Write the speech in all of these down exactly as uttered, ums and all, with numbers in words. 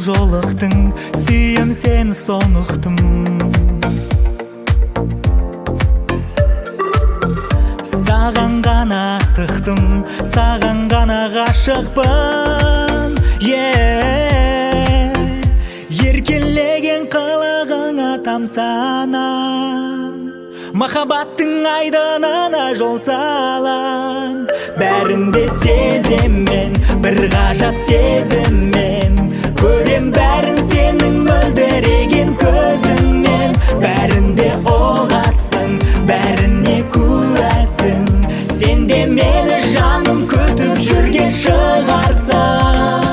жолықтың, сүйем сені сонықтым. Саған ғана асықтым, саған ғана ғашықпын. Еркелеген қылығыңа тамсанам, махаббаттың айдынына жол салам. Бәрінде сеземмен, бір ғажап сезіммен, көрем бәрін сенің мөлдіреген көзіңнен. Бәрінде оғасың, бәріне куәсің, сен де мені жаным күтіп жүрген шығарсың.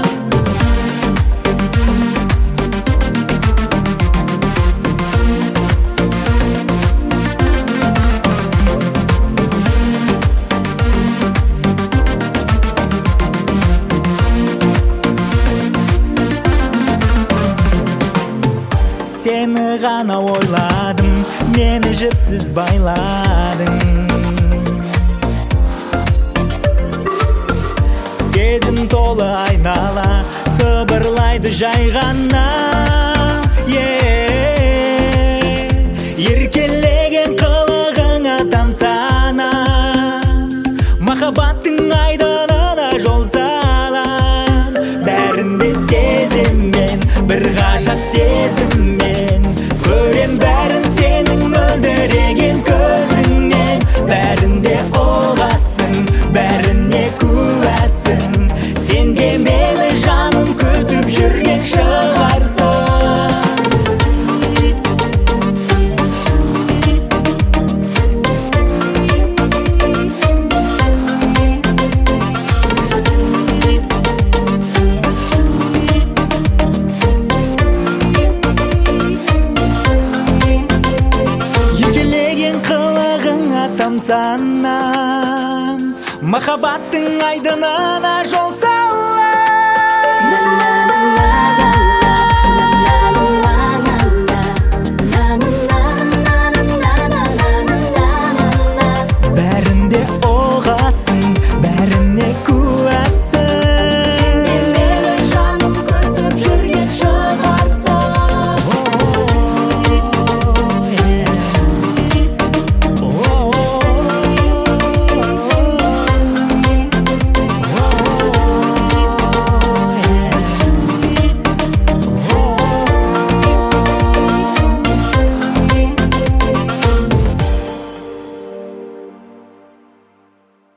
Сені ғана ойладым, мені жіпсіз байладың. Сезім толы айнала, сыбырлайды жай ғана. Еркелеген қылығыңа тамсанам, махаббаттың айдынына жол салам. Бәрінде сезіммен, бір ғажап сезіммен, көрем бәрін сенің мөлдіреген көзіңнен. Бәрінде оғасың, бәріне куәсің, сен де мені жаным күтіп жүрген шығарсың. Тамсанам, махаббаттың айдынына жол салам.